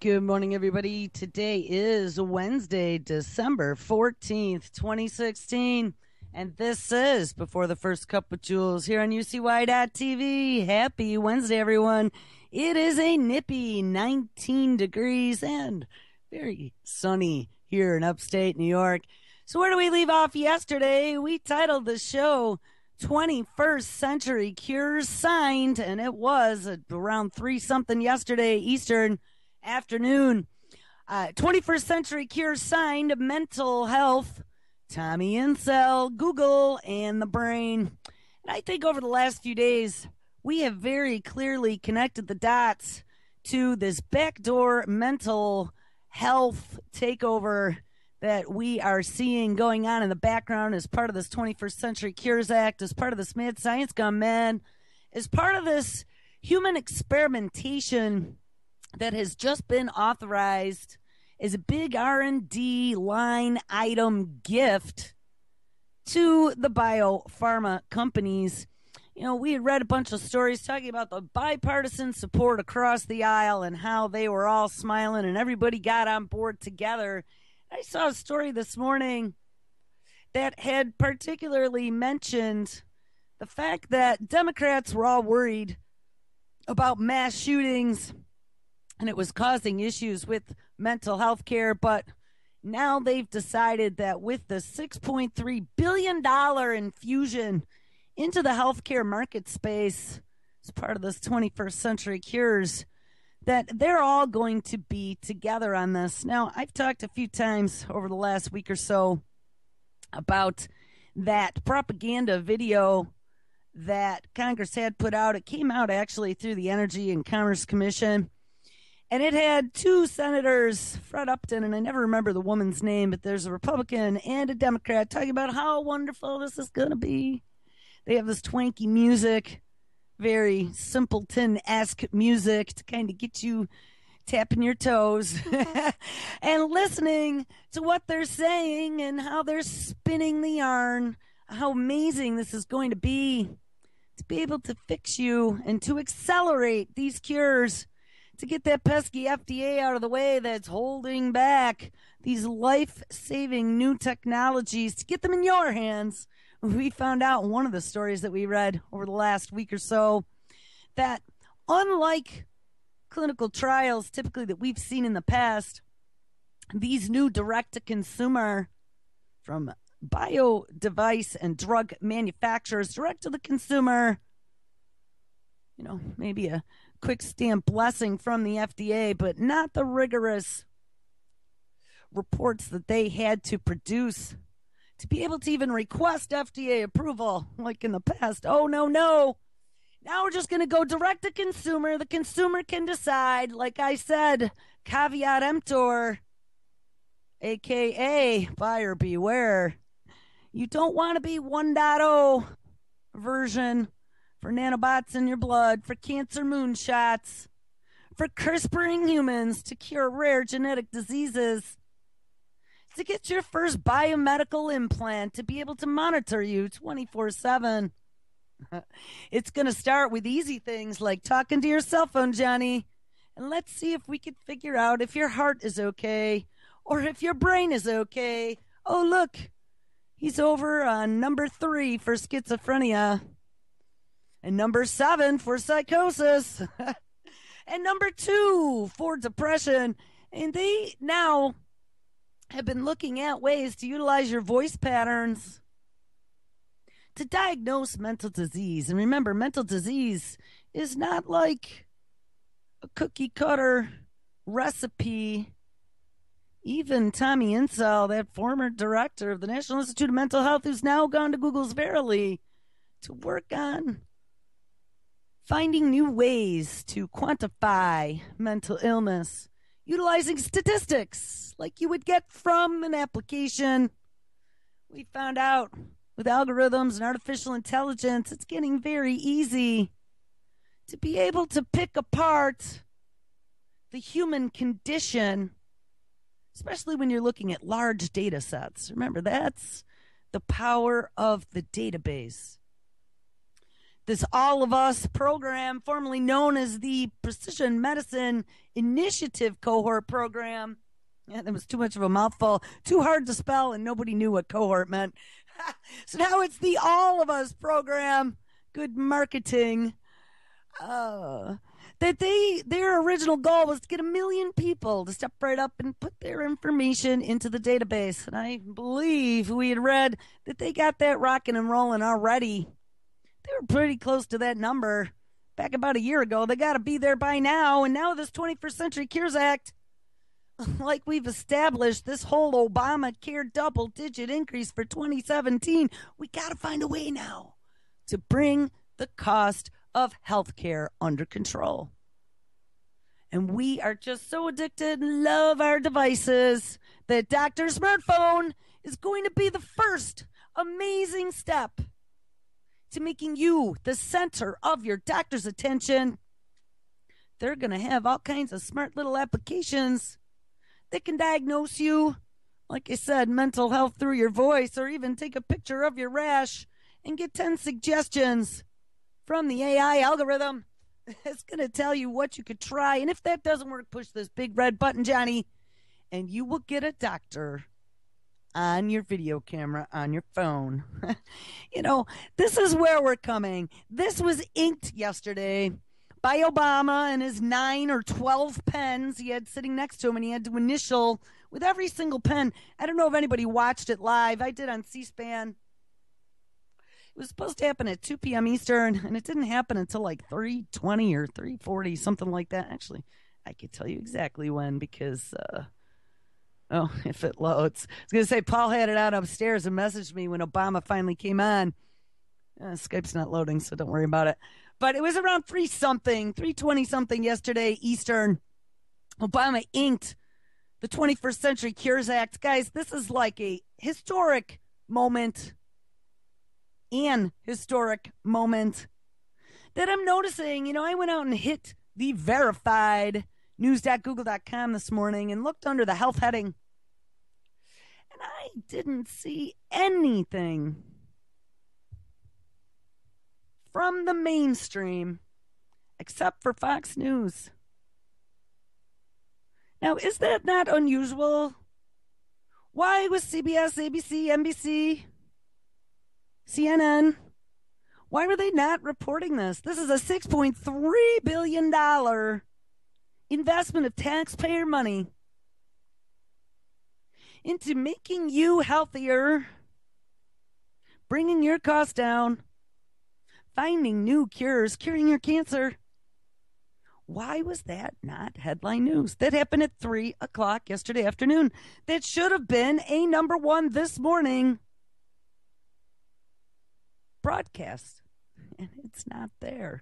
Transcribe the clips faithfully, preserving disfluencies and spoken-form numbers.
Good morning, everybody. Today is Wednesday, December fourteenth, twenty sixteen. And this is Before the First Cup with Jules here on U C Y dot T V. Happy Wednesday, everyone. It is a nippy nineteen degrees and very sunny here in upstate New York. So where do we leave off yesterday? We titled the show twenty-first Century Cures Signed, and it was around three something yesterday Eastern afternoon. Uh, twenty-first Century Cures Signed, mental health, Tommy Insel, Google, and the brain. And I think over the last few days, we have very clearly connected the dots to this backdoor mental health takeover that we are seeing going on in the background as part of this twenty-first Century Cures Act, as part of this Mad Science Gone Mad, as part of this human experimentation that has just been authorized as a big R and D line item gift to the biopharma companies. You know, we had read a bunch of stories talking about the bipartisan support across the aisle and how they were all smiling and everybody got on board together. I saw a story this morning that had particularly mentioned the fact that Democrats were all worried about mass shootings and it was causing issues with mental health care, but now they've decided that with the six point three billion dollars infusion into the healthcare market space as part of this twenty-first Century Cures, that they're all going to be together on this. Now, I've talked a few times over the last week or so about that propaganda video that Congress had put out. It came out actually through the Energy and Commerce Commission. And it had two senators, Fred Upton, and I never remember the woman's name, but there's a Republican and a Democrat talking about how wonderful this is going to be. They have this twanky music, very simpleton-esque music to kind of get you tapping your toes and listening to what they're saying and how they're spinning the yarn, how amazing this is going to be to be able to fix you and to accelerate these cures, to get that pesky F D A out of the way that's holding back these life-saving new technologies, to get them in your hands. We found out in one of the stories that we read over the last week or so that unlike clinical trials typically that we've seen in the past, these new direct-to-consumer from bio device and drug manufacturers, direct to the consumer, you know, maybe a quick stamp blessing from the F D A, but not the rigorous reports that they had to produce to be able to even request F D A approval like in the past. Oh, no, no. Now we're just going to go direct to consumer. The consumer can decide. Like I said, caveat emptor, a k a buyer beware. You don't want to be one point oh version for nanobots in your blood, for cancer moonshots, for CRISPRing humans to cure rare genetic diseases, to get your first biomedical implant, to be able to monitor you twenty-four seven. It's going to start with easy things like talking to your cell phone, Johnny, and let's see if we can figure out if your heart is okay or if your brain is okay. Oh, look, he's over on number three for schizophrenia. And number seven for psychosis. And number two for depression. And they now have been looking at ways to utilize your voice patterns to diagnose mental disease. And remember, mental disease is not like a cookie cutter recipe. Even Tommy Insel, that former director of the National Institute of Mental Health, who's now gone to Google's Verily to work on finding new ways to quantify mental illness, utilizing statistics like you would get from an application. We found out with algorithms and artificial intelligence, it's getting very easy to be able to pick apart the human condition, especially when you're looking at large data sets. Remember, that's the power of the database. this All of Us program, formerly known as the Precision Medicine Initiative Cohort Program. Yeah, that was too much of a mouthful, too hard to spell, and nobody knew what cohort meant. So now it's the All of Us program. Good marketing. Uh, that they their original goal was to get a million people to step right up and put their information into the database. And I believe we had read that they got that rocking and rolling already. They were pretty close to that number back about a year ago. They got to be there by now. And now this twenty-first Century Cures Act, like we've established, this whole Obamacare double-digit increase for twenty seventeen, we got to find a way now to bring the cost of healthcare under control. And we are just so addicted and love our devices that Doctor Smartphone is going to be the first amazing step to making you the center of your doctor's attention. They're going to have all kinds of smart little applications that can diagnose you, like I said, mental health through your voice, or even take a picture of your rash and get ten suggestions from the A I algorithm. It's going to tell you what you could try. And if that doesn't work, push this big red button, Johnny, and you will get a doctor on your video camera on your phone. You know, this is where we're coming. This was inked yesterday by Obama and his nine or twelve pens he had sitting next to him, and he had to initial with every single pen. I don't know if anybody watched it live. I did on C-SPAN. It was supposed to happen at two p.m. Eastern, and it didn't happen until like three twenty or three forty, something like that. Actually, I could tell you exactly when because, uh, oh, if it loads. I was going to say Paul had it out upstairs and messaged me when Obama finally came on. Uh, Skype's not loading, so don't worry about it. But it was around three something, three twenty something yesterday Eastern. Obama inked the twenty-first Century Cures Act. Guys, this is like a historic moment. An historic moment that I'm noticing. You know, I went out and hit the verified news dot google dot com this morning and looked under the health heading, and I didn't see anything from the mainstream except for Fox News. Now, is that not unusual? Why was C B S, A B C, N B C, C N N, why were they not reporting this? This is a six point three billion dollars investment of taxpayer money into making you healthier, bringing your costs down, finding new cures, curing your cancer. Why was that not headline news? That happened at three o'clock yesterday afternoon. That should have been a number one this morning broadcast, and it's not there.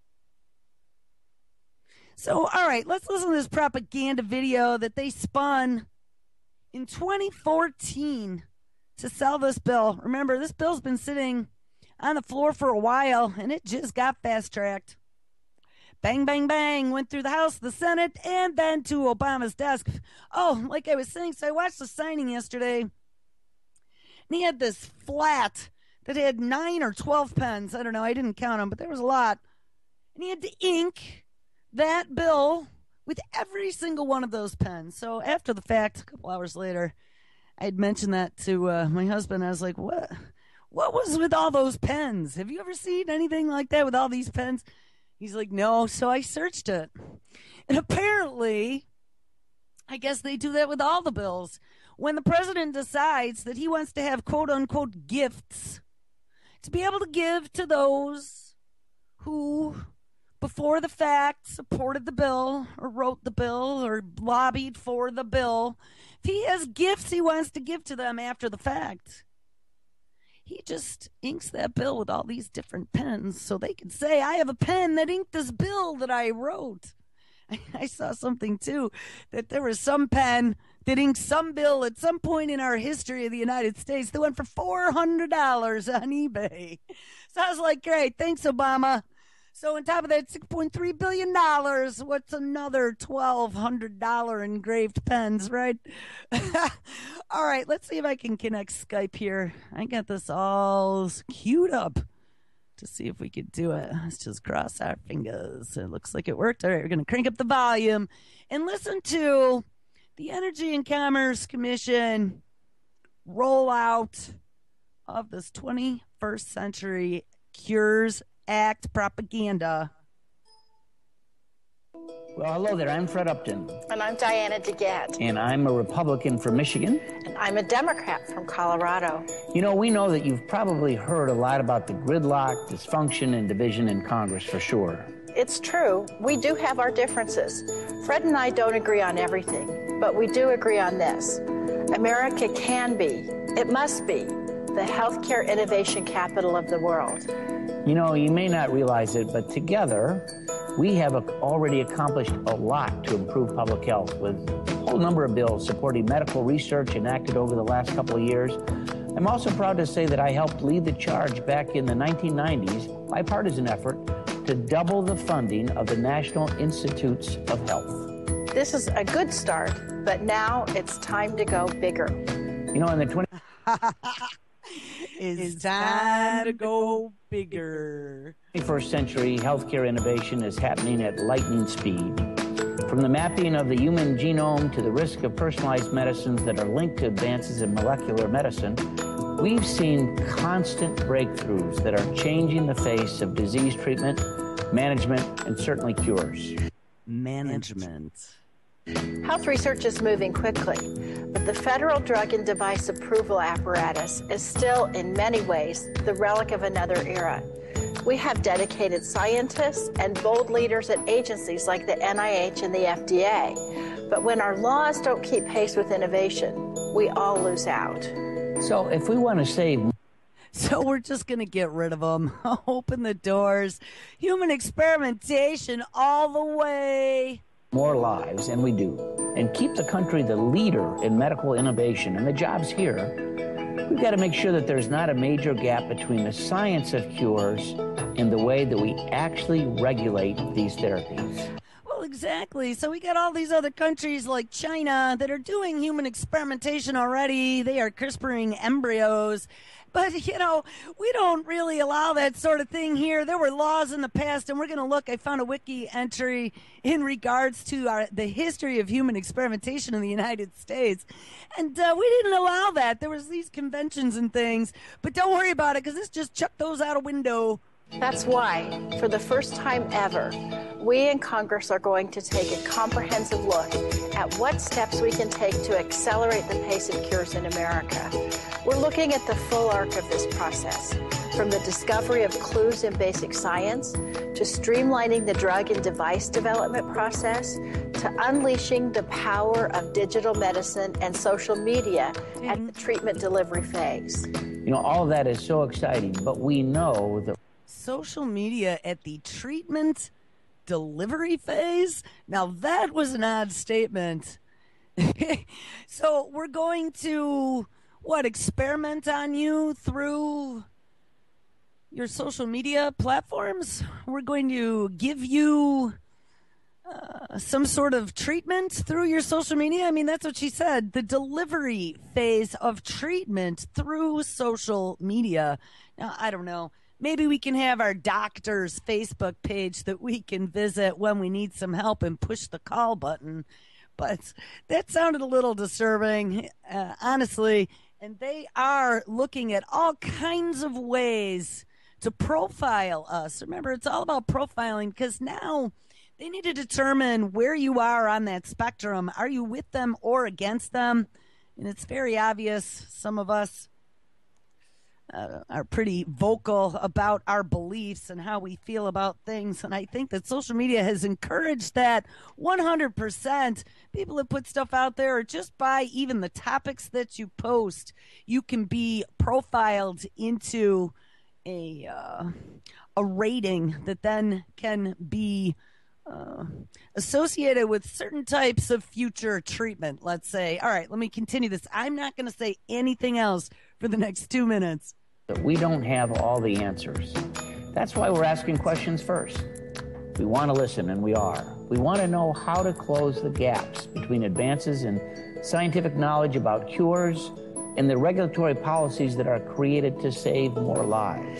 So, all right, let's listen to this propaganda video that they spun in twenty fourteen to sell this bill. Remember, this bill's been sitting on the floor for a while, and it just got fast-tracked. Bang, bang, bang, went through the House, the Senate, and then to Obama's desk. Oh, like I was saying, so I watched the signing yesterday, and he had this flat that had nine or twelve pens. I don't know. I didn't count them, but there was a lot. And he had to ink that bill with every single one of those pens. So after the fact, a couple hours later, I had mentioned that to uh, my husband. I was like, what, what was with all those pens? Have you ever seen anything like that with all these pens? He's like, no. So I searched it. And apparently, I guess they do that with all the bills. When the president decides that he wants to have quote-unquote gifts to be able to give to those who, before the fact, supported the bill or wrote the bill or lobbied for the bill. If he has gifts he wants to give to them after the fact, he just inks that bill with all these different pens so they can say, I have a pen that inked this bill that I wrote. I saw something, too, that there was some pen that inked some bill at some point in our history of the United States that went for four hundred dollars on eBay. So I was like, great, thanks, Obama. So on top of that six point three billion dollars, what's another twelve hundred dollars engraved pens, right? All right, let's see if I can connect Skype here. I got this all queued up to see if we could do it. Let's just cross our fingers. It looks like it worked. All right, we're going to crank up the volume and listen to the Energy and Commerce Commission rollout of this twenty-first Century Cures Act propaganda. Well, hello there. I'm Fred Upton. And I'm Diana DeGette. And I'm a Republican from Michigan. And I'm a Democrat from Colorado. You know, we know that you've probably heard a lot about the gridlock, dysfunction, and division in Congress for sure. It's true. We do have our differences. Fred and I don't agree on everything, but we do agree on this. America can be, it must be, the healthcare innovation capital of the world. You know, you may not realize it, but together, we have already accomplished a lot to improve public health with a whole number of bills supporting medical research enacted over the last couple of years. I'm also proud to say that I helped lead the charge back in the nineteen nineties, bipartisan effort, to double the funding of the National Institutes of Health. This is a good start, but now it's time to go bigger. You know, in the twenty... It's time to go bigger. twenty-first century healthcare innovation is happening at lightning speed. From the mapping of the human genome to the risk of personalized medicines that are linked to advances in molecular medicine, we've seen constant breakthroughs that are changing the face of disease treatment, management, and certainly cures. Management. Health research is moving quickly, but the federal drug and device approval apparatus is still, in many ways, the relic of another era. We have dedicated scientists and bold leaders at agencies like the N I H and the F D A. But when our laws don't keep pace with innovation, we all lose out. So if we want to save... So we're just going to get rid of them. Open the doors. Human experimentation all the way. More lives, and we do, and keep the country the leader in medical innovation and the jobs here, we've got to make sure that there's not a major gap between the science of cures and the way that we actually regulate these therapies. Well, exactly. So we got all these other countries like China that are doing human experimentation already. They are CRISPRing embryos. But, you know, we don't really allow that sort of thing here. There were laws in the past, and we're going to look. I found a wiki entry in regards to our, the history of human experimentation in the United States. And uh, we didn't allow that. There was these conventions and things. But don't worry about it, because this just chucked those out a window. That's why, for the first time ever, we in Congress are going to take a comprehensive look at what steps we can take to accelerate the pace of cures in America. We're looking at the full arc of this process, from the discovery of clues in basic science, to streamlining the drug and device development process, to unleashing the power of digital medicine and social media at the treatment delivery phase. You know, all of that is so exciting, but we know that social media at the treatment delivery phase? Now that was an odd statement. So we're going to, what, experiment on you through your social media platforms? We're going to give you uh, some sort of treatment through your social media? I mean, that's what she said. The delivery phase of treatment through social media. Now, I don't know. Maybe we can have our doctor's Facebook page that we can visit when we need some help and push the call button. But that sounded a little disturbing, uh, honestly. And they are looking at all kinds of ways to profile us. Remember, it's all about profiling, because now they need to determine where you are on that spectrum. Are you with them or against them? And it's very obvious some of us Uh, are pretty vocal about our beliefs and how we feel about things. And I think that social media has encouraged that one hundred percent. People that put stuff out there, or just by even the topics that you post, you can be profiled into a, uh, a rating that then can be uh, associated with certain types of future treatment, let's say. All right, let me continue this. I'm not going to say anything else for the next two minutes. We don't have all the answers. That's why we're asking questions first. We want to listen, and we are. We want to know how to close the gaps between advances in scientific knowledge about cures and the regulatory policies that are created to save more lives.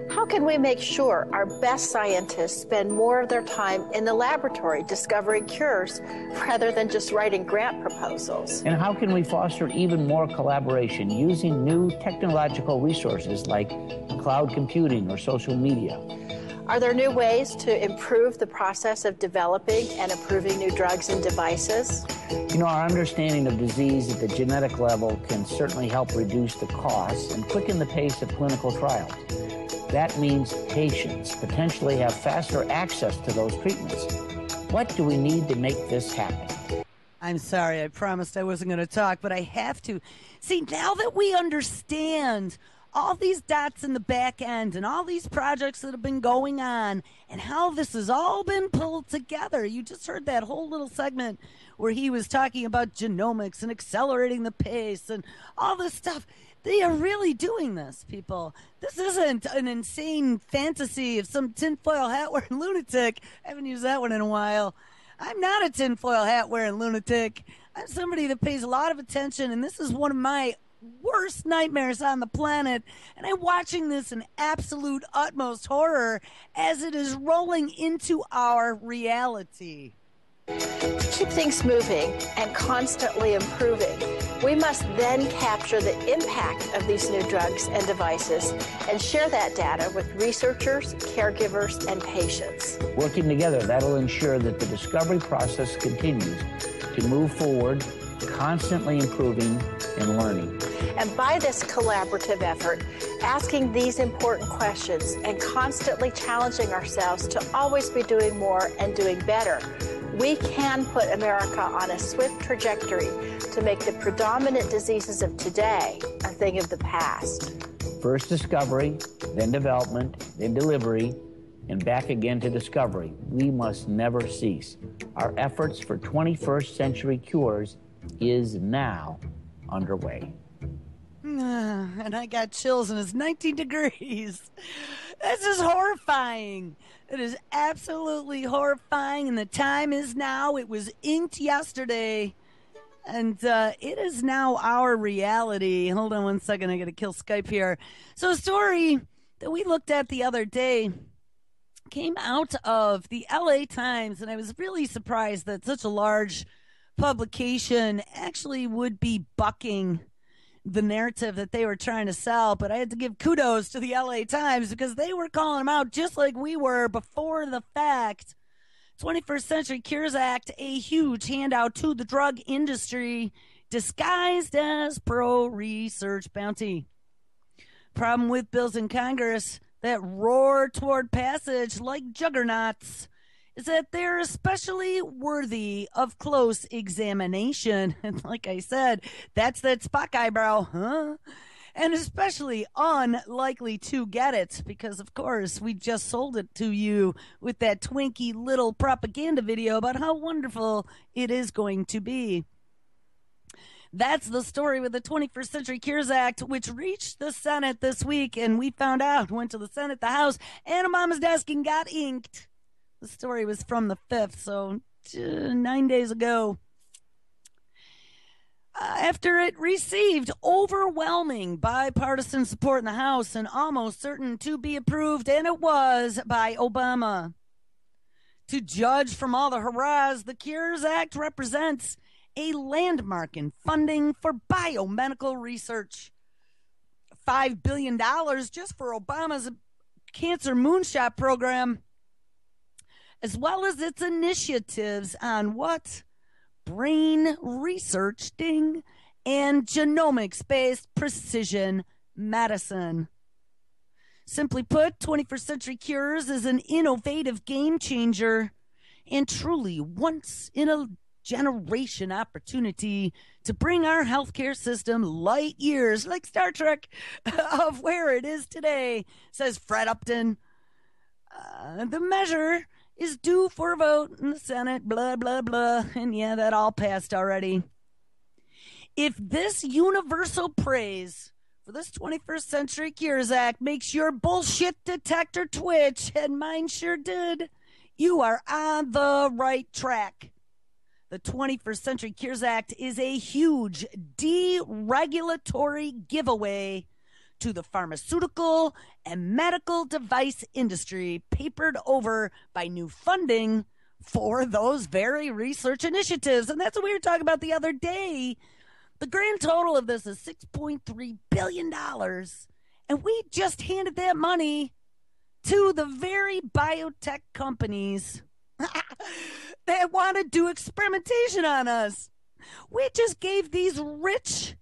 How can we make sure our best scientists spend more of their time in the laboratory discovering cures rather than just writing grant proposals? And how can we foster even more collaboration using new technological resources like cloud computing or social media? Are there new ways to improve the process of developing and approving new drugs and devices? You know, our understanding of disease at the genetic level can certainly help reduce the costs and quicken the pace of clinical trials. That means patients potentially have faster access to those treatments. What do we need to make this happen? I'm sorry, I promised I wasn't going to talk, but I have to. See, now that we understand all these dots in the back end and all these projects that have been going on and how this has all been pulled together. You just heard that whole little segment where he was talking about genomics and accelerating the pace and all this stuff. They are really doing this, people. This isn't an insane fantasy of some tinfoil hat wearing lunatic. I haven't used that one in a while. I'm not a tinfoil hat wearing lunatic. I'm somebody that pays a lot of attention, and this is one of my worst nightmares on the planet, and I'm watching this in absolute utmost horror as it is rolling into our reality. To keep things moving and constantly improving, we must then capture the impact of these new drugs and devices and share that data with researchers, caregivers, and patients. Working together, that'll ensure that the discovery process continues to move forward, constantly improving and learning. And by this collaborative effort, asking these important questions and constantly challenging ourselves to always be doing more and doing better, we can put America on a swift trajectory to make the predominant diseases of today a thing of the past. First discovery, then development, then delivery, and back again to discovery. We must never cease. Our efforts for twenty-first century cures is now underway. Uh, and I got chills, and it's nineteen degrees. This is horrifying. It is absolutely horrifying, and the time is now. It was inked yesterday, and uh, it is now our reality. Hold on one second. I got to kill Skype here. So a story that we looked at the other day came out of the L A Times, and I was really surprised that such a large publication actually would be bucking the narrative that they were trying to sell. But I had to give kudos to the L A Times because they were calling them out just like we were before the fact. twenty-first Century Cures Act, a huge handout to the drug industry disguised as pro-research bounty. Problem with bills in Congress that roar toward passage like juggernauts is that they're especially worthy of close examination. And like I said, that's that Spock eyebrow, huh? And especially unlikely to get it because, of course, we just sold it to you with that twinky little propaganda video about how wonderful it is going to be. That's the story with the twenty-first Century Cures Act, which reached the Senate this week, and we found out, went to the Senate, the House, and Obama's desk and got inked. The story was from the fifth, so uh, nine days ago. Uh, after it received overwhelming bipartisan support in the House and almost certain to be approved, and it was by Obama. To judge from all the hurrahs, the Cures Act represents a landmark in funding for biomedical research. five billion dollars just for Obama's cancer moonshot program, as well as its initiatives on what? Brain research, ding, and genomics-based precision medicine. Simply put, twenty-first Century Cures is an innovative game changer and truly once-in-a-generation opportunity to bring our healthcare system light years, like Star Trek, of where it is today, says Fred Upton. Uh, the measure is due for a vote in the Senate, blah, blah, blah. And yeah, that all passed already. If this universal praise for this twenty-first Century Cures Act makes your bullshit detector twitch, and mine sure did, you are on the right track. The twenty-first Century Cures Act is a huge deregulatory giveaway to the pharmaceutical and medical device industry, papered over by new funding for those very research initiatives. And that's what we were talking about the other day. The grand total of this is six point three billion dollars. And we just handed that money to the very biotech companies that want to do experimentation on us. We just gave these rich,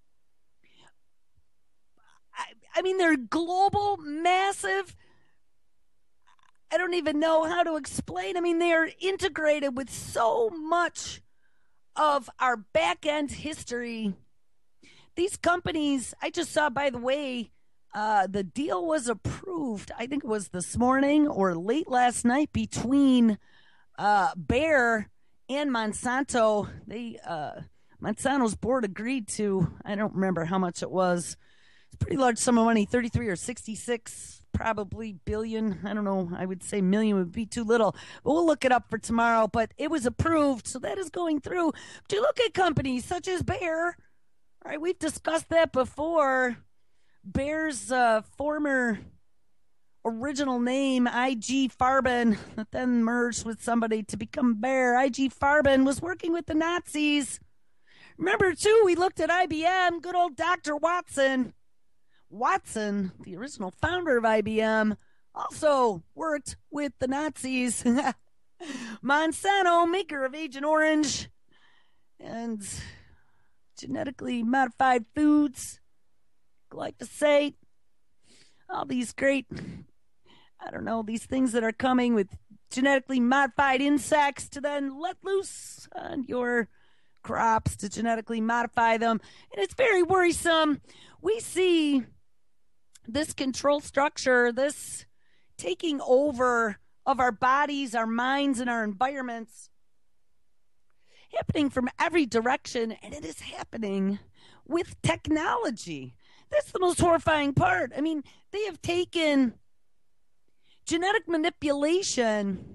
I, I mean, they're global, massive, I don't even know how to explain. I mean, they are integrated with so much of our back end history. These companies, I just saw, by the way, uh, the deal was approved, I think it was this morning or late last night, between uh, Bayer and Monsanto. They uh, Monsanto's board agreed to, I don't remember how much it was. It's a pretty large sum of money, thirty-three or sixty-six, probably billion. I don't know. I would say million would be too little. But we'll look it up for tomorrow. But it was approved, so that is going through. But you look at companies such as Bayer. All right, we've discussed that before. Bayer's uh, former original name, I G Farben, that then merged with somebody to become Bayer. I G Farben was working with the Nazis. Remember, too, we looked at I B M, good old Doctor Watson. Watson, the original founder of I B M, also worked with the Nazis. Monsanto, maker of Agent Orange and genetically modified foods, glyphosate, all these great, I don't know, these things that are coming with genetically modified insects to then let loose on your crops to genetically modify them. And it's very worrisome. We see this control structure, this taking over of our bodies, our minds, and our environments happening from every direction, and it is happening with technology. That's the most horrifying part. I mean, they have taken genetic manipulation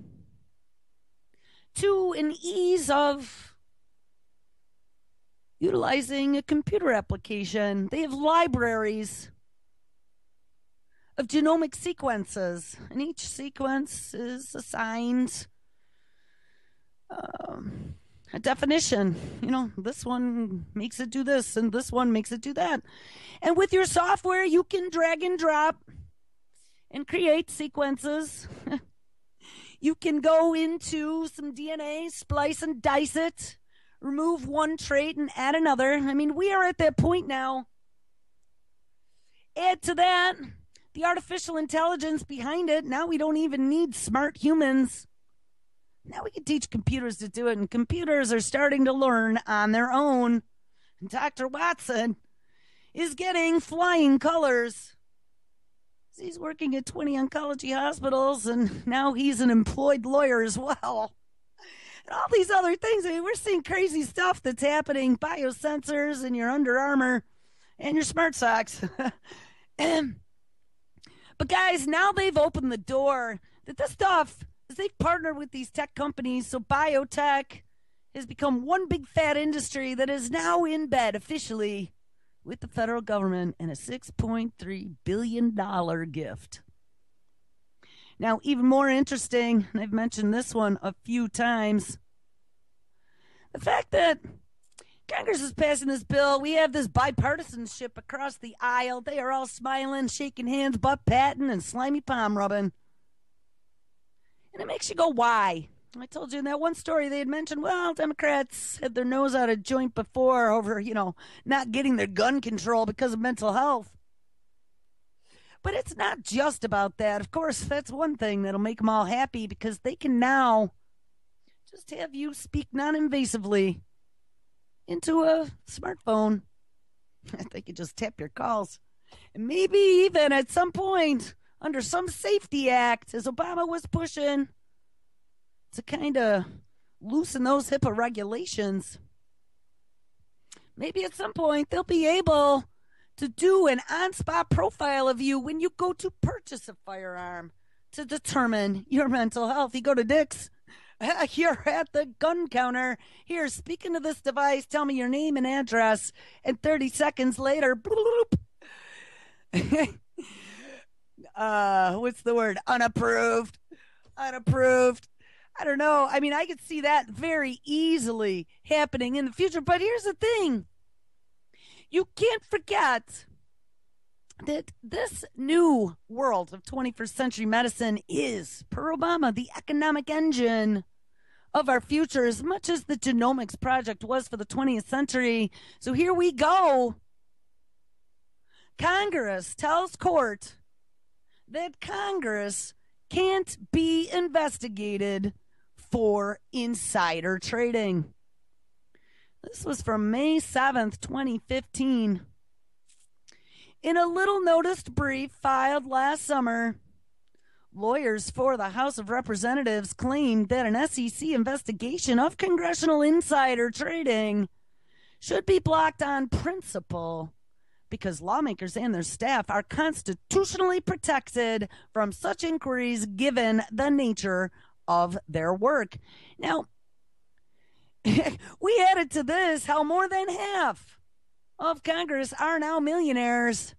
to an ease of utilizing a computer application. They have libraries of genomic sequences, and each sequence is assigned um, a definition. You know, this one makes it do this, and this one makes it do that. And with your software, you can drag and drop and create sequences. You can go into some D N A, splice and dice it, remove one trait and add another. I mean, we are at that point now. Add to that the artificial intelligence behind it. Now we don't even need smart humans. Now we can teach computers to do it, and computers are starting to learn on their own. And Doctor Watson is getting flying colors. He's working at twenty oncology hospitals, and now he's an employed lawyer as well. And all these other things. I mean, we're seeing crazy stuff that's happening. Biosensors in your Under Armour and your smart socks. But guys, now they've opened the door that this stuff, as they've partnered with these tech companies, so biotech has become one big fat industry that is now in bed officially with the federal government and a six point three billion dollars gift. Now, even more interesting, and I've mentioned this one a few times, the fact that Congress is passing this bill. We have this bipartisanship across the aisle. They are all smiling, shaking hands, butt patting, and slimy palm rubbing. And it makes you go, why? I told you in that one story they had mentioned, well, Democrats had their nose out of joint before over, you know, not getting their gun control because of mental health. But it's not just about that. Of course, that's one thing that'll make them all happy, because they can now just have you speak non-invasively into a smartphone. They can just tap your calls. And maybe even at some point, under some safety act, as Obama was pushing, to kind of loosen those HIPAA regulations, maybe at some point they'll be able to do an on-spot profile of you when you go to purchase a firearm to determine your mental health. You go to Dick's, you're at the gun counter. Here, speaking to this device, tell me your name and address. And thirty seconds later, bloop, uh, what's the word? Unapproved. Unapproved. I don't know. I mean, I could see that very easily happening in the future. But here's the thing. You can't forget that this new world of twenty-first century medicine is, per Obama, the economic engine of our future, as much as the genomics project was for the twentieth century. So here we go. Congress tells court that Congress can't be investigated for insider trading. This was from May seventh, twenty fifteen. In a little noticed brief filed last summer, lawyers for the House of Representatives claimed that an S E C investigation of congressional insider trading should be blocked on principle because lawmakers and their staff are constitutionally protected from such inquiries given the nature of their work. Now, we added to this how more than half of Congress are now millionaires.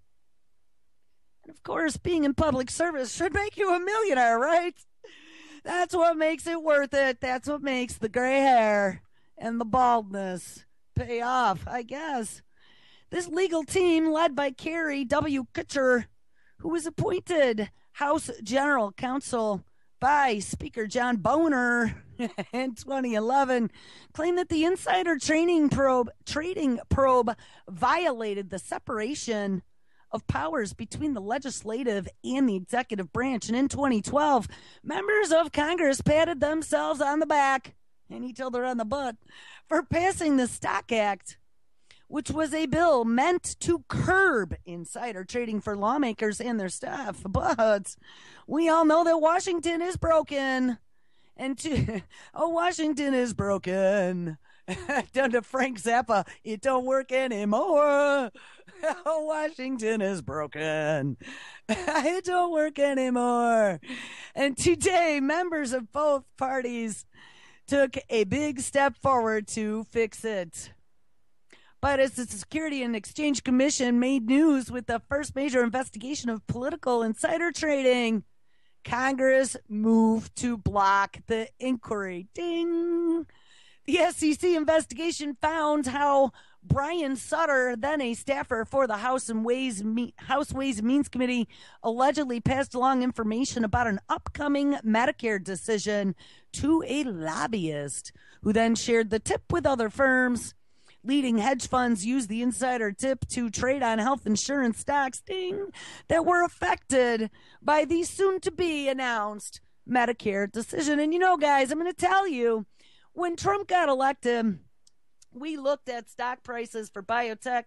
And of course, being in public service should make you a millionaire, right? That's what makes it worth it. That's what makes the gray hair and the baldness pay off, I guess. This legal team, led by Carrie W. Kutcher, who was appointed House General Counsel by Speaker John Boehner in twenty eleven, claimed that the insider trading probe, trading probe violated the separation of powers between the legislative and the executive branch. And in twenty twelve, members of Congress patted themselves on the back and each other on the butt for passing the Stock Act, which was a bill meant to curb insider trading for lawmakers and their staff. But we all know that Washington is broken. And to, oh, Washington is broken. Done to Frank Zappa, it don't work anymore. Oh, Washington is broken. It don't work anymore. And today, members of both parties took a big step forward to fix it. But as the Security and Exchange Commission made news with the first major investigation of political insider trading, Congress moved to block the inquiry. Ding! The S E C investigation found how Brian Sutter, then a staffer for the House and Ways House Ways and Means Committee, allegedly passed along information about an upcoming Medicare decision to a lobbyist, who then shared the tip with other firms. Leading hedge funds used the insider tip to trade on health insurance stocks, ding, that were affected by the soon-to-be announced Medicare decision. And you know, guys, I'm going to tell you, when Trump got elected, we looked at stock prices for biotech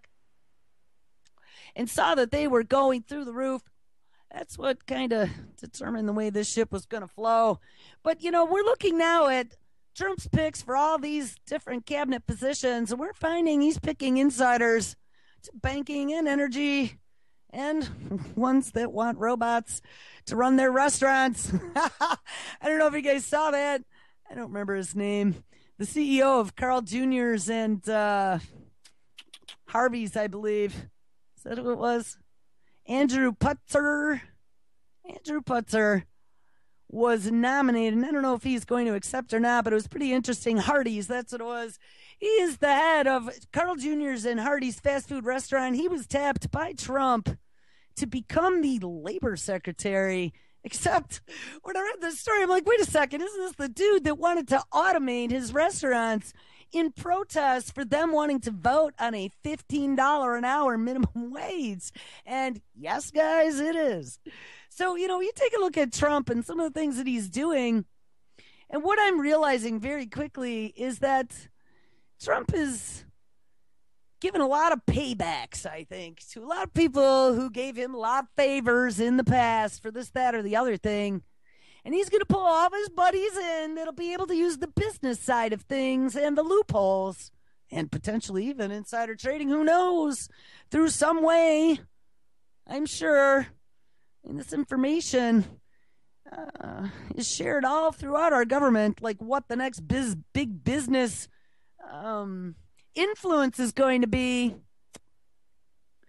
and saw that they were going through the roof. That's what kind of determined the way this ship was going to flow. But, you know, we're looking now at Trump's picks for all these different cabinet positions, and we're finding he's picking insiders to banking and energy and ones that want robots to run their restaurants. I don't know if you guys saw that. I don't remember his name. The C E O of Carl Junior's and uh, Harvey's, I believe. Is that who it was? Andrew Putzer. Andrew Putzer was nominated, and I don't know if he's going to accept or not, but it was pretty interesting. Hardee's, that's what it was. He is the head of Carl Junior's and Hardee's fast food restaurant. He was tapped by Trump to become the labor secretary, except when I read this story, I'm like, wait a second, isn't this the dude that wanted to automate his restaurants in protest for them wanting to vote on a fifteen dollars an hour minimum wage? And yes, guys, it is. So, you know, you take a look at Trump and some of the things that he's doing, and what I'm realizing very quickly is that Trump is giving a lot of paybacks, I think, to a lot of people who gave him a lot of favors in the past for this, that, or the other thing. And he's going to pull all of his buddies in that'll be able to use the business side of things and the loopholes and potentially even insider trading, who knows, through some way, I'm sure. And this information uh, is shared all throughout our government, like what the next biz, big business um, influence is going to be. It's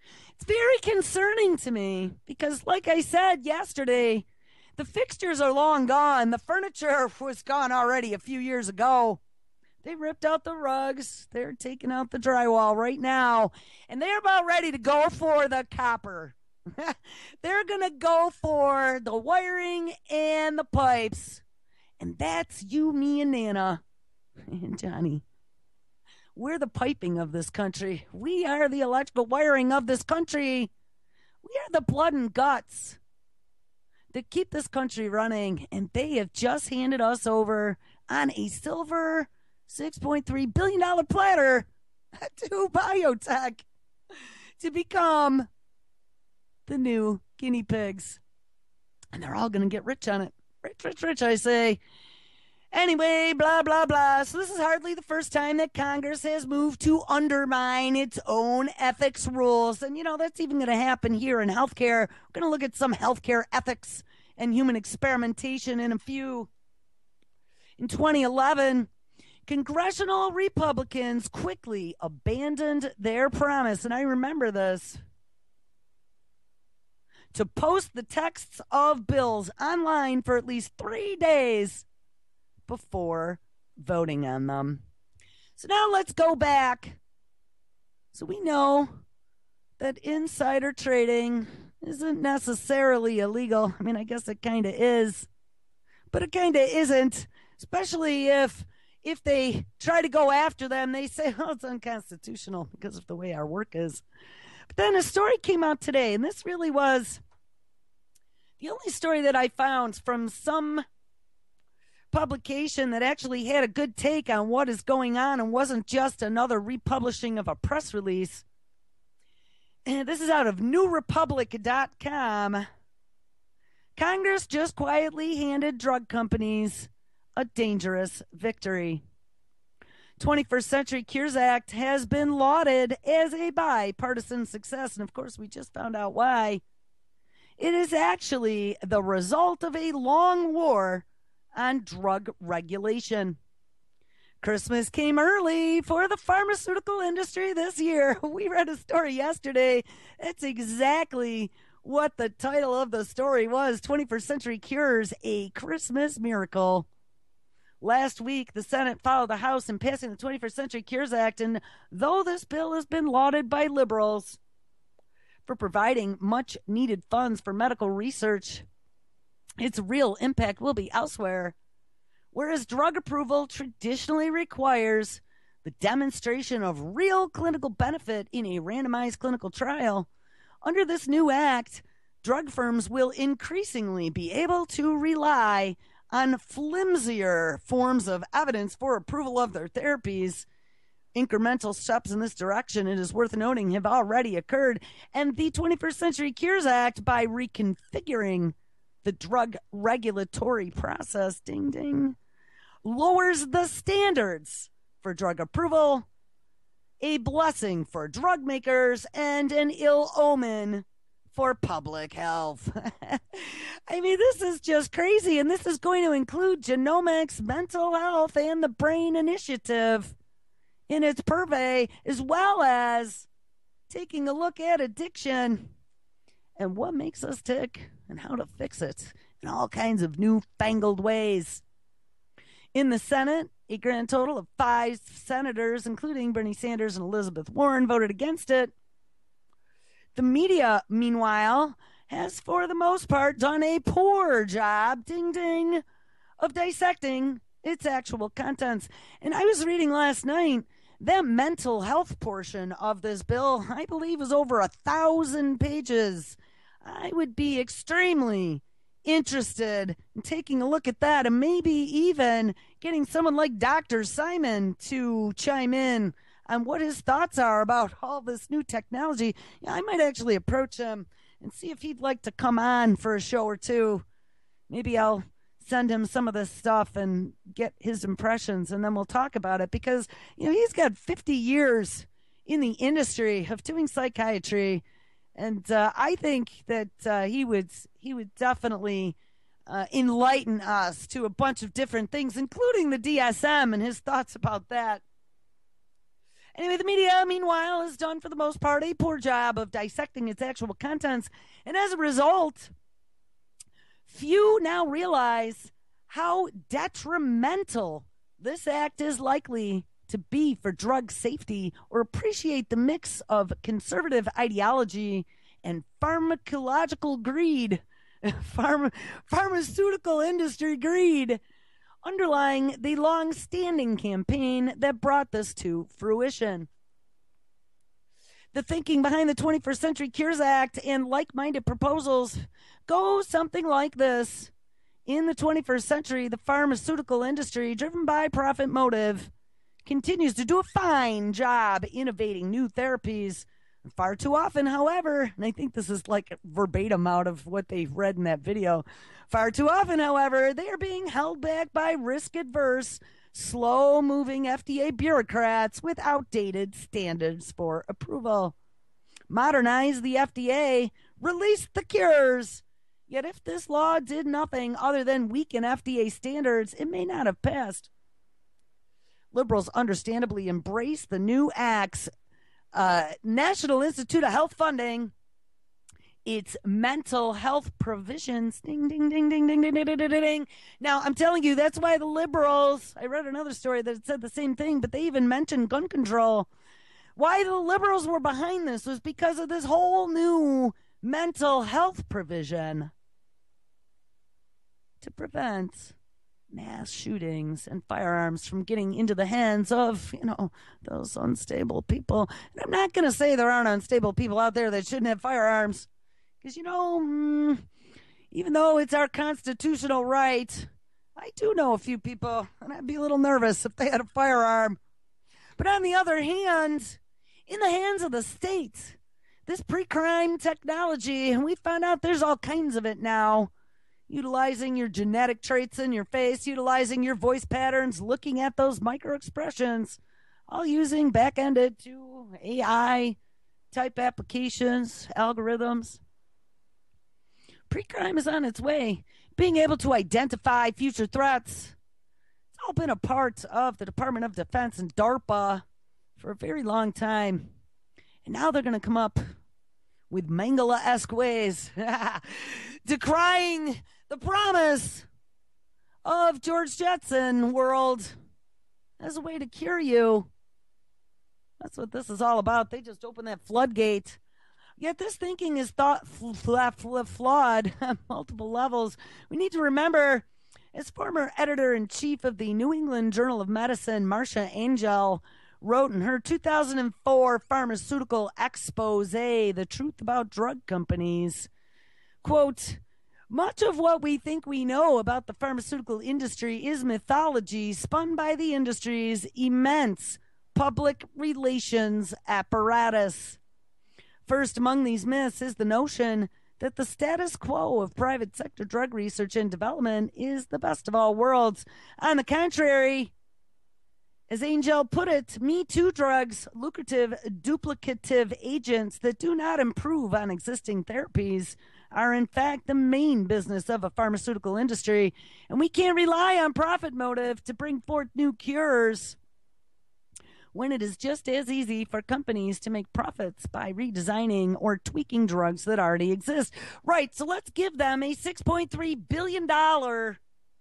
It's very concerning to me because, like I said yesterday, the fixtures are long gone. The furniture was gone already a few years ago. They ripped out the rugs. They're taking out the drywall right now. And they're about ready to go for the copper. They're going to go for the wiring and the pipes. And that's you, me, and Nana. And Johnny. We're the piping of this country. We are the electrical wiring of this country. We are the blood and guts that keep this country running. And they have just handed us over on a silver six point three billion dollars platter to biotech to become the new guinea pigs. And they're all going to get rich on it. Rich, rich, rich, I say. Anyway, blah, blah, blah. So this is hardly the first time that Congress has moved to undermine its own ethics rules. And, you know, that's even going to happen here in healthcare. We're going to look at some healthcare ethics and human experimentation in a few. In twenty eleven, congressional Republicans quickly abandoned their promise, and I remember this, to post the texts of bills online for at least three days before voting on them. So now let's go back. So we know that insider trading isn't necessarily illegal. I mean, I guess it kind of is, but it kind of isn't, especially if if they try to go after them, they say, oh, it's unconstitutional because of the way our work is. But then a story came out today, and this really was the only story that I found from some publication that actually had a good take on what is going on and wasn't just another republishing of a press release. And this is out of new republic dot com. Congress just quietly handed drug companies a dangerous victory. twenty-first Century Cures Act has been lauded as a bipartisan success, and of course we just found out why. It is actually the result of a long war on drug regulation. Christmas came early for the pharmaceutical industry this year. We read a story yesterday. That's exactly what the title of the story was. twenty-first Century Cures, a Christmas Miracle. Last week, the Senate followed the House in passing the twenty-first Century Cures Act, and though this bill has been lauded by liberals for providing much-needed funds for medical research, its real impact will be elsewhere. Whereas drug approval traditionally requires the demonstration of real clinical benefit in a randomized clinical trial, under this new act, drug firms will increasingly be able to rely on flimsier forms of evidence for approval of their therapies. Incremental steps in this direction, it is worth noting, have already occurred. And the twenty-first Century Cures Act, by reconfiguring the drug regulatory process, ding, ding, lowers the standards for drug approval, a blessing for drug makers, and an ill omen for public health. I mean, this is just crazy, and this is going to include genomics, mental health, and the Brain Initiative in its purvey, as well as taking a look at addiction and what makes us tick and how to fix it in all kinds of newfangled ways. In the Senate, a grand total of five senators, including Bernie Sanders and Elizabeth Warren, voted against it. The media, meanwhile, has for the most part done a poor job, ding ding, of dissecting its actual contents. And I was reading last night, that mental health portion of this bill, I believe, is over a thousand pages. I would be extremely interested in taking a look at that and maybe even getting someone like Doctor Simon to chime in on what his thoughts are about all this new technology. Yeah, I might actually approach him and see if he'd like to come on for a show or two. Maybe I'll send him some of this stuff and get his impressions, and then we'll talk about it, because, you know, he's got fifty years in the industry of doing psychiatry, and uh, I think that uh, he would he would definitely uh, enlighten us to a bunch of different things, including the D S M and his thoughts about that. Anyway, the media, meanwhile, has done, for the most part, a poor job of dissecting its actual contents. And as a result, few now realize how detrimental this act is likely to be for drug safety, or appreciate the mix of conservative ideology and pharmacological greed, pharma, pharmaceutical industry greed, underlying the long-standing campaign that brought this to fruition. The thinking behind the twenty-first Century Cures Act and like-minded proposals goes something like this. In the twenty-first century, the pharmaceutical industry, driven by profit motive, continues to do a fine job innovating new therapies. Far too often, however, and I think this is like verbatim out of what they read in that video, far too often, however, they are being held back by risk-adverse, slow-moving F D A bureaucrats with outdated standards for approval. Modernize the F D A, release the cures. Yet if this law did nothing other than weaken F D A standards, it may not have passed. Liberals understandably embrace the new act's uh, National Institute of Health funding, its mental health provisions. Ding, ding, ding, ding, ding, ding, ding, ding, ding, ding. Now, I'm telling you, that's why the liberals, I read another story that said the same thing, but they even mentioned gun control. Why the liberals were behind this was because of this whole new mental health provision to prevent mass shootings and firearms from getting into the hands of, you know, those unstable people. And I'm not going to say there aren't unstable people out there that shouldn't have firearms, because, you know, mm, even though it's our constitutional right, I do know a few people, and I'd be a little nervous if they had a firearm. But on the other hand, in the hands of the state, this pre-crime technology, and we found out there's all kinds of it now, utilizing your genetic traits in your face, utilizing your voice patterns, looking at those micro expressions, all using back-ended to A I type applications, algorithms. Pre-crime is on its way. Being able to identify future threats, it's all been a part of the Department of Defense and DARPA for a very long time. And now they're going to come up with Mangala-esque ways, decrying the promise of George Jetson world as a way to cure you. That's what this is all about. They just opened that floodgate. Yet this thinking is thought flawed on multiple levels. We need to remember, as former editor-in-chief of the New England Journal of Medicine, Marcia Angel, wrote in her two thousand four pharmaceutical expose, The Truth About Drug Companies, quote, "Much of what we think we know about the pharmaceutical industry is mythology spun by the industry's immense public relations apparatus. First among these myths is the notion that the status quo of private sector drug research and development is the best of all worlds. On the contrary, as Angel put it, Me Too drugs, lucrative duplicative agents that do not improve on existing therapies, are in fact the main business of a pharmaceutical industry, and we can't rely on profit motive to bring forth new cures when it is just as easy for companies to make profits by redesigning or tweaking drugs that already exist." Right, so let's give them a six point three billion dollars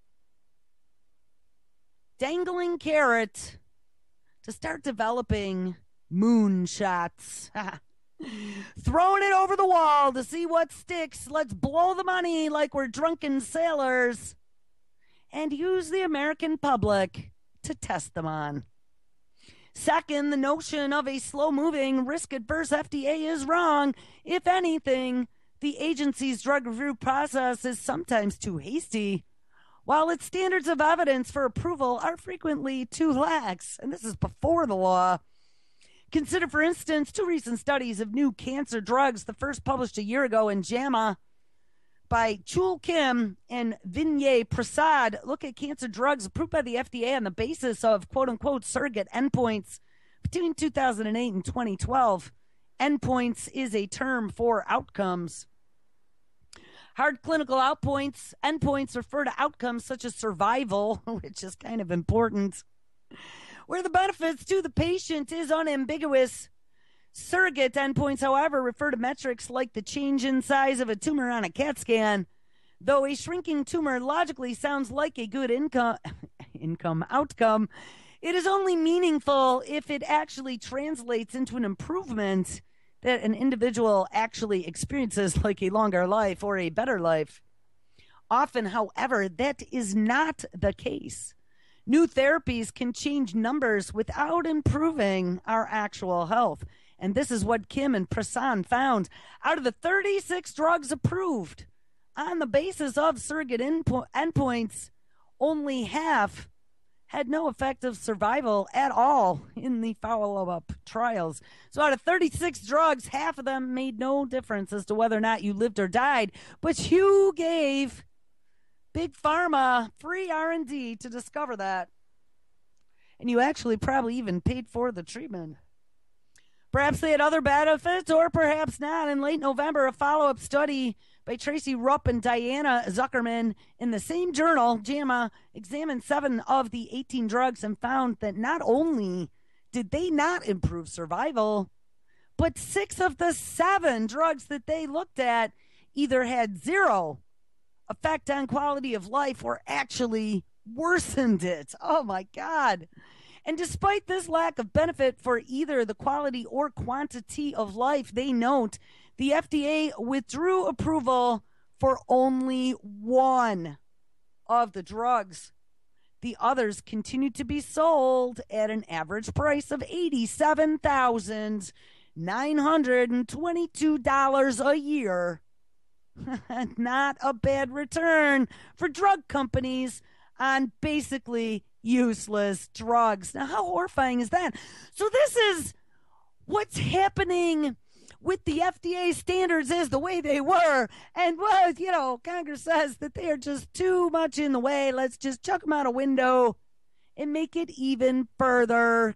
dangling carrot to start developing moonshots. Throwing it over the wall to see what sticks. Let's blow the money like we're drunken sailors and use the American public to test them on. Second, the notion of a slow-moving, risk-adverse F D A is wrong. If anything, the agency's drug review process is sometimes too hasty, while its standards of evidence for approval are frequently too lax. And this is before the law. Consider, for instance, two recent studies of new cancer drugs, the first published a year ago in JAMA by Chul Kim and Vinay Prasad, look at cancer drugs approved by the F D A on the basis of quote-unquote surrogate endpoints between two thousand eight and twenty twelve. Endpoints is a term for outcomes. Hard clinical outpoints, endpoints refer to outcomes such as survival, which is kind of important. where the benefits to the patient is unambiguous. Surrogate endpoints, however, refer to metrics like the change in size of a tumor on a CAT scan. Though a shrinking tumor logically sounds like a good income income outcome, it is only meaningful if it actually translates into an improvement that an individual actually experiences, like a longer life or a better life. Often, however, that is not the case. New therapies can change numbers without improving our actual health. And this is what Kim and Prasan found. Out of the thirty-six drugs approved on the basis of surrogate endpo- endpoints, only half had no effective survival at all in the follow-up trials. So out of thirty-six drugs, half of them made no difference as to whether or not you lived or died. But you gave Big Pharma free R and D to discover that. And you actually probably even paid for the treatment. Perhaps they had other benefits, or perhaps not. In late November, a follow-up study by Tracy Rupp and Diana Zuckerman in the same journal, JAMA, examined seven of the eighteen drugs and found that not only did they not improve survival, but six of the seven drugs that they looked at either had zero effect on quality of life or actually worsened it. Oh, my God. And despite this lack of benefit for either the quality or quantity of life, they note the F D A withdrew approval for only one of the drugs. The others continue to be sold at an average price of eighty-seven thousand nine hundred twenty-two dollars a year. Not a bad return for drug companies on basically useless drugs. Now, how horrifying is that? So this is what's happening with the F D A standards as the way they were. And, well, you know, Congress says that they are just too much in the way. Let's just chuck them out a window and make it even further,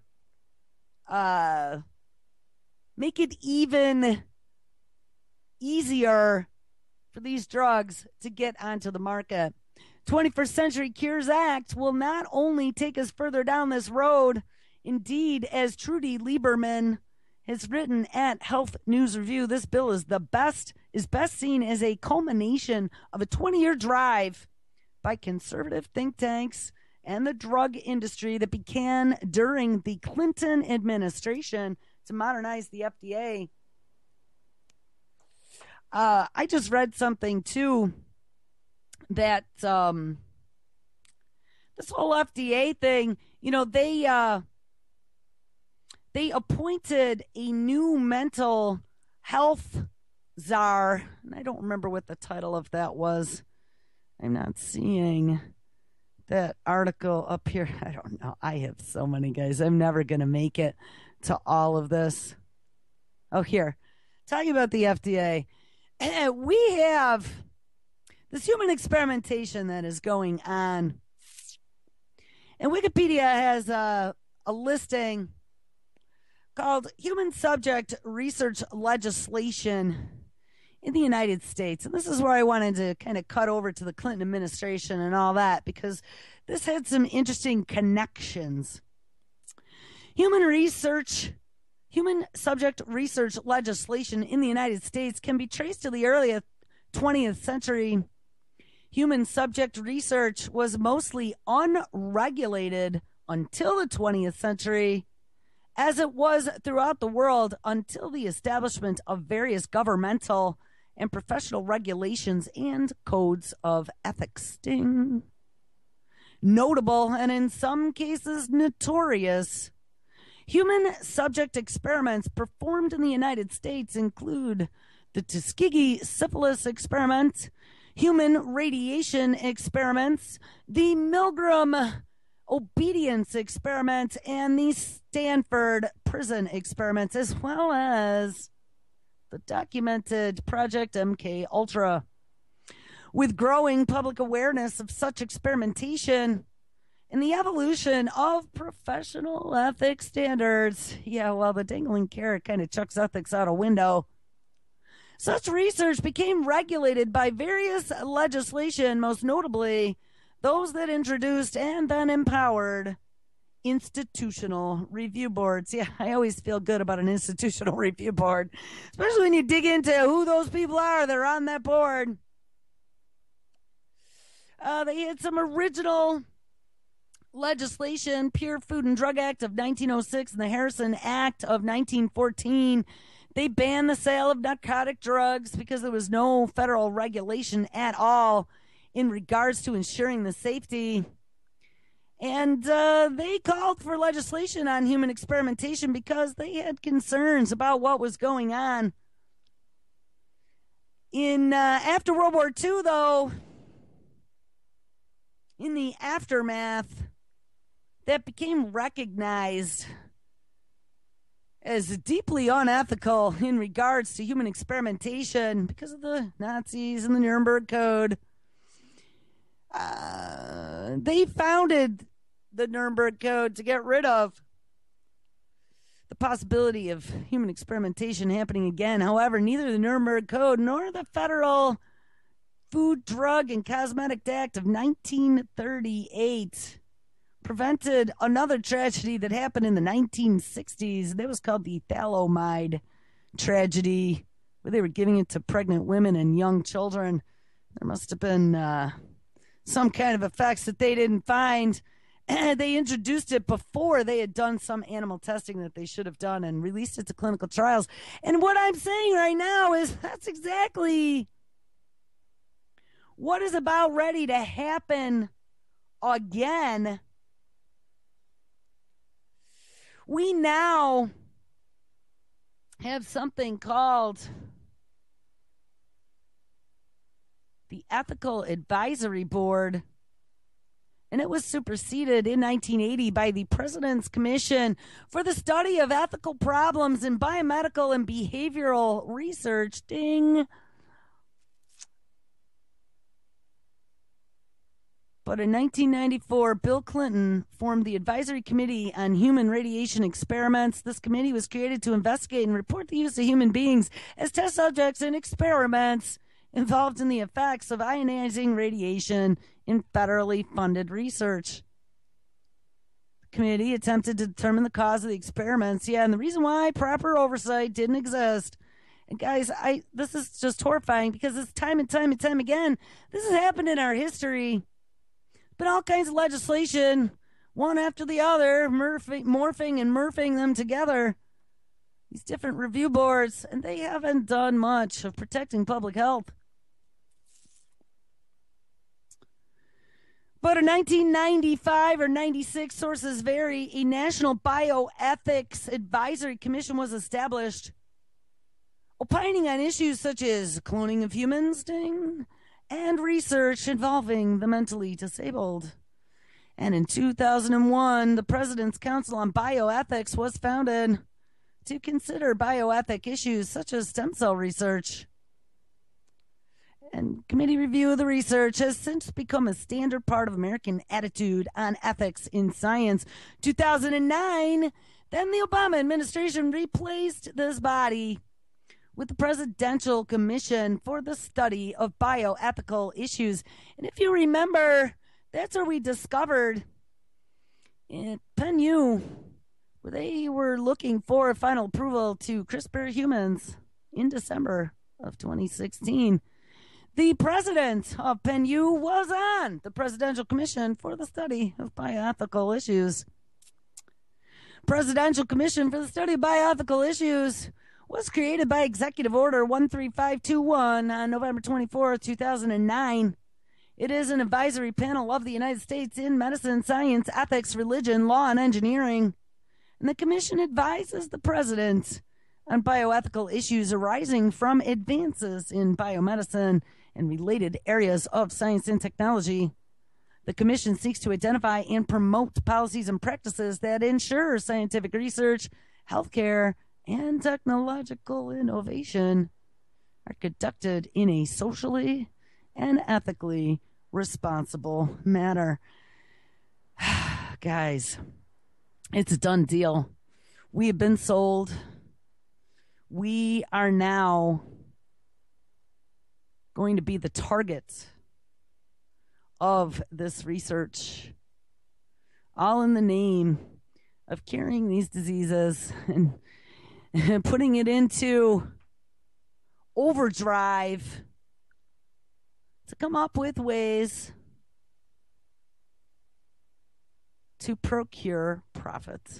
uh, make it even easier for these drugs to get onto the market. twenty-first Century Cures Act will not only take us further down this road, indeed, as Trudy Lieberman has written at Health News Review, this bill is the best, is best seen as a culmination of a twenty-year drive by conservative think tanks and the drug industry that began during the Clinton administration to modernize the F D A. Uh, I just read something, too, that um, this whole F D A thing, you know, they uh, they appointed a new mental health czar, and I don't remember what the title of that was. I'm not seeing that article up here. I don't know. I have so many, guys. I'm never going to make it to all of this. Oh, here. Talking about the F D A. We have this human experimentation that is going on. And Wikipedia has a, a listing called Human Subject Research Legislation in the United States. And this is where I wanted to kind of cut over to the Clinton administration and all that, because this had some interesting connections. Human research Human subject research legislation in the United States can be traced to the early twentieth century. Human subject research was mostly unregulated until the twentieth century, as it was throughout the world until the establishment of various governmental and professional regulations and codes of ethics. Ding. Notable, and in some cases notorious, human subject experiments performed in the United States include the Tuskegee syphilis experiment, human radiation experiments, the Milgram obedience experiment, and the Stanford prison experiments, as well as the documented Project M K Ultra. With growing public awareness of such experimentation and the evolution of professional ethics standards, yeah, well, the dangling carrot kind of chucks ethics out a window. Such research became regulated by various legislation, most notably those that introduced and then empowered institutional review boards. Yeah, I always feel good about an institutional review board, especially when you dig into who those people are that are on that board. Uh, they had some original legislation, Pure Food and Drug Act of nineteen oh six and the Harrison Act of nineteen fourteen. They banned the sale of narcotic drugs because there was no federal regulation at all in regards to ensuring the safety. And uh, they called for legislation on human experimentation because they had concerns about what was going on. In uh, after World War Two, though, in the aftermath, that became recognized as deeply unethical in regards to human experimentation because of the Nazis and the Nuremberg Code. Uh, they founded the Nuremberg Code to get rid of the possibility of human experimentation happening again. However, neither the Nuremberg Code nor the Federal Food, Drug, and Cosmetic Act of nineteen thirty-eight prevented another tragedy that happened in the nineteen sixties. That was called the thalidomide tragedy, where they were giving it to pregnant women and young children. There must have been uh, some kind of effects that they didn't find. And they introduced it before they had done some animal testing that they should have done and released it to clinical trials. And what I'm saying right now is that's exactly what is about ready to happen again. We now have something called the Ethical Advisory Board, and it was superseded in nineteen eighty by the President's Commission for the Study of Ethical Problems in Biomedical and Behavioral Research. Ding. But in nineteen ninety-four, Bill Clinton formed the Advisory Committee on Human Radiation Experiments. This committee was created to investigate and report the use of human beings as test subjects in experiments involved in the effects of ionizing radiation in federally funded research. The committee attempted to determine the cause of the experiments. Yeah, and the reason why proper oversight didn't exist. And guys, I this is just horrifying because it's time and time and time again. This has happened in our history. Been all kinds of legislation, one after the other, morphing, morphing and murphing them together. These different review boards, and they haven't done much of protecting public health. But in nineteen ninety-five or ninety-six, sources vary, a National Bioethics Advisory Commission was established, opining on issues such as cloning of humans, ding, and research involving the mentally disabled. And in two thousand one, the President's Council on Bioethics was founded to consider bioethic issues such as stem cell research. And committee review of the research has since become a standard part of American attitude on ethics in science. two thousand nine, then the Obama administration replaced this body with the Presidential Commission for the Study of Bioethical Issues. And if you remember, that's where we discovered at Penn U, where they were looking for final approval to CRISPR humans in December of twenty sixteen. The president of Penn U was on the Presidential Commission for the Study of Bioethical Issues. Presidential Commission for the Study of Bioethical Issues was created by Executive Order one three five two one on November twenty-fourth, two thousand nine. It is an advisory panel of the United States in medicine, science, ethics, religion, law, and engineering. And the commission advises the president on bioethical issues arising from advances in biomedicine and related areas of science and technology. The commission seeks to identify and promote policies and practices that ensure scientific research, healthcare, and technological innovation are conducted in a socially and ethically responsible manner. Guys, it's a done deal. We have been sold. We are now going to be the target of this research. all in the name of curing these diseases and, and putting it into overdrive to come up with ways to procure profits.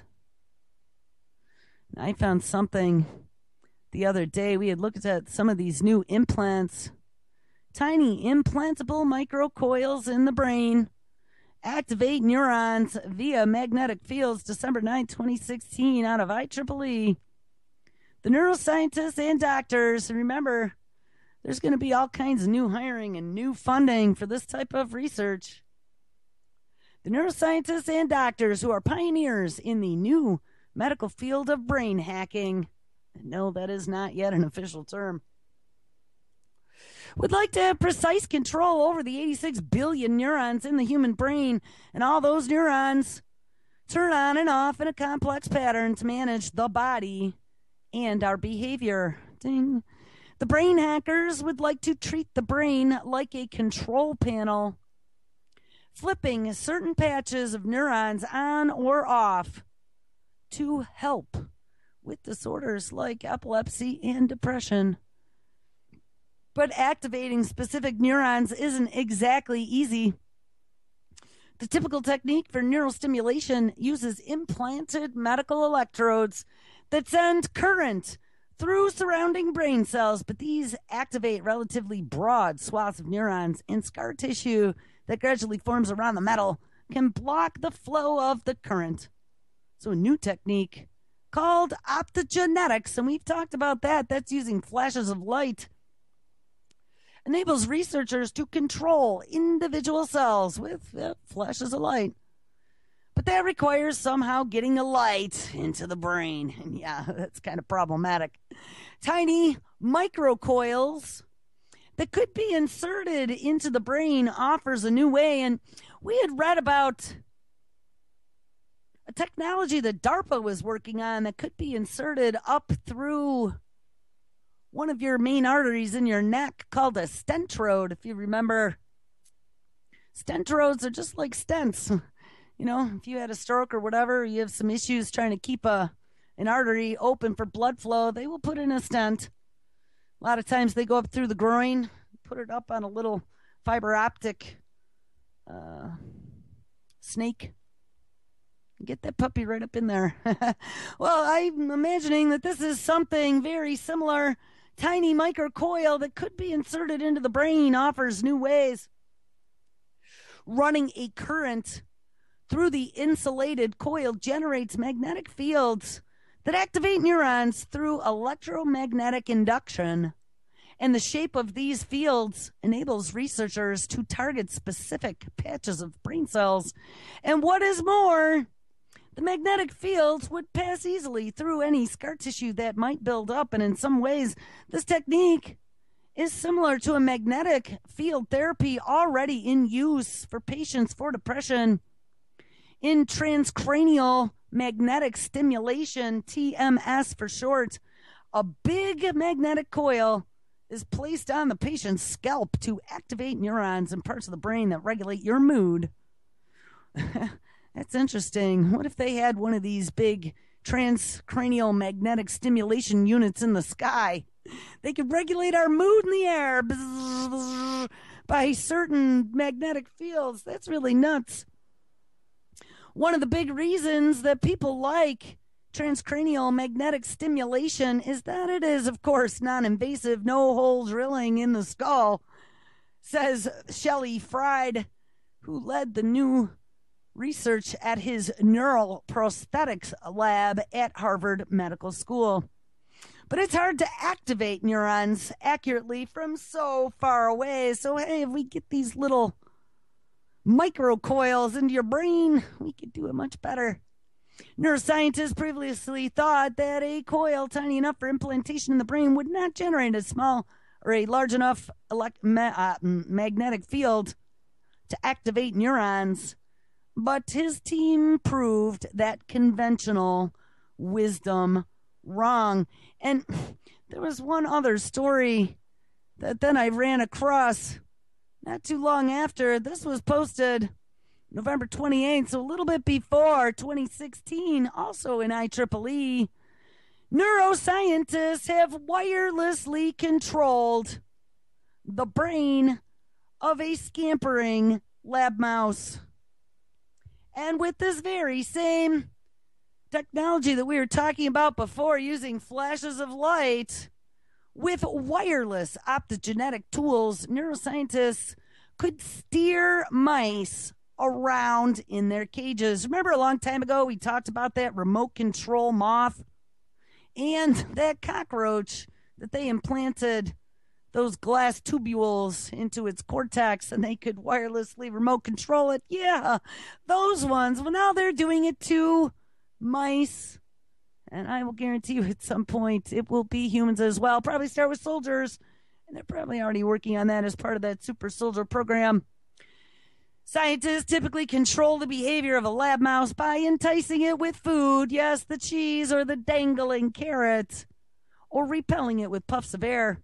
I found something the other day. We had looked at some of these new implants, tiny implantable microcoils in the brain, activate neurons via magnetic fields, December ninth, twenty sixteen, out of I triple E. The neuroscientists and doctors, remember, there's going to be all kinds of new hiring and new funding for this type of research. The neuroscientists and doctors who are pioneers in the new medical field of brain hacking, no, that is not yet an official term, would like to have precise control over the eighty-six billion neurons in the human brain, and all those neurons turn on and off in a complex pattern to manage the body and our behavior. Ding. The brain hackers would like to treat the brain like a control panel, flipping certain patches of neurons on or off to help with disorders like epilepsy and depression. But activating specific neurons isn't exactly easy. The typical technique for neural stimulation uses implanted medical electrodes that send current through surrounding brain cells, but these activate relatively broad swaths of neurons, and scar tissue that gradually forms around the metal can block the flow of the current. So a new technique called optogenetics, and we've talked about that, that's using flashes of light, enables researchers to control individual cells with uh, flashes of light. But that requires somehow getting the light into the brain. And yeah, that's kind of problematic. Tiny microcoils that could be inserted into the brain offers a new way. And we had read about a technology that DARPA was working on that could be inserted up through one of your main arteries in your neck called a stentrode, if you remember. Stentrodes are just like stents. You know, if you had a stroke or whatever, you have some issues trying to keep a an artery open for blood flow, they will put in a stent. A lot of times they go up through the groin, put it up on a little fiber optic uh, snake. Get that puppy right up in there. Well, I'm imagining that this is something very similar. Tiny microcoil that could be inserted into the brain offers new ways. Running a current through the insulated coil generates magnetic fields that activate neurons through electromagnetic induction. And the shape of these fields enables researchers to target specific patches of brain cells. And what is more, the magnetic fields would pass easily through any scar tissue that might build up. And in some ways, this technique is similar to a magnetic field therapy already in use for patients for depression. In transcranial magnetic stimulation, T M S for short, a big magnetic coil is placed on the patient's scalp to activate neurons in parts of the brain that regulate your mood. That's interesting. What if they had one of these big transcranial magnetic stimulation units in the sky? They could regulate our mood in the air bzz, bzz, by certain magnetic fields. That's really nuts. One of the big reasons that people like transcranial magnetic stimulation is that it is, of course, non-invasive, no-hole drilling in the skull, says Shelley Fried, who led the new research at his neural prosthetics lab at Harvard Medical School. But it's hard to activate neurons accurately from so far away. So, hey, if we get these little microcoils into your brain, we could do it much better. Neuroscientists previously thought that a coil tiny enough for implantation in the brain would not generate a small or a large enough elect- ma- uh, magnetic field to activate neurons. But his team proved that conventional wisdom wrong. And there was one other story that then I ran across not too long after this was posted November twenty-eighth, so a little bit before twenty sixteen, also in I triple E, neuroscientists have wirelessly controlled the brain of a scampering lab mouse. And with this very same technology that we were talking about before, using flashes of light, with wireless optogenetic tools, neuroscientists could steer mice around in their cages. Remember a long time ago we talked about that remote control moth and that cockroach that they implanted those glass tubules into its cortex and they could wirelessly remote control it? Yeah, those ones. Well, now they're doing it to mice. And I will guarantee you at some point it will be humans as well. Probably start with soldiers. And they're probably already working on that as part of that super soldier program. Scientists typically control the behavior of a lab mouse by enticing it with food, yes, the cheese or the dangling carrot, or repelling it with puffs of air.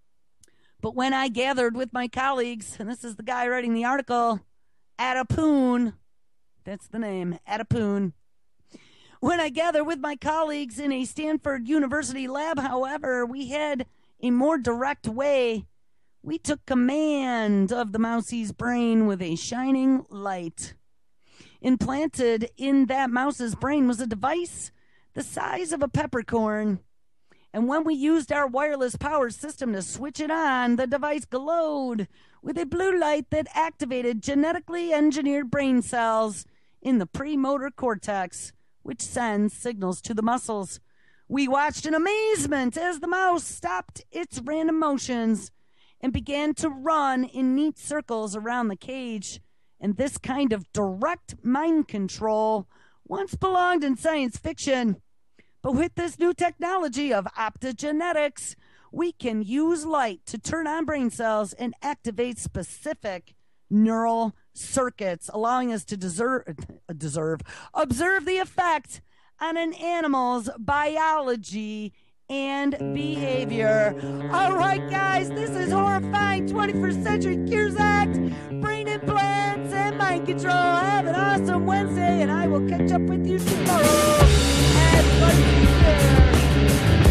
But when I gathered with my colleagues, and this is the guy writing the article, Atapoon, that's the name, Atapoon. When I gathered with my colleagues in a Stanford University lab, however, we had a more direct way. We took command of the mousie's brain with a shining light. Implanted in that mouse's brain was a device the size of a peppercorn. And when we used our wireless power system to switch it on, the device glowed with a blue light that activated genetically engineered brain cells in the premotor cortex, which sends signals to the muscles. We watched in amazement as the mouse stopped its random motions and began to run in neat circles around the cage. And this kind of direct mind control once belonged in science fiction. But with this new technology of optogenetics, we can use light to turn on brain cells and activate specific neural circuits, allowing us to deserve, deserve, observe the effect on an animal's biology and behavior. All right, guys, this is Horrifying twenty-first Century Cures Act, brain implants, and mind control. Have an awesome Wednesday, and I will catch up with you tomorrow. And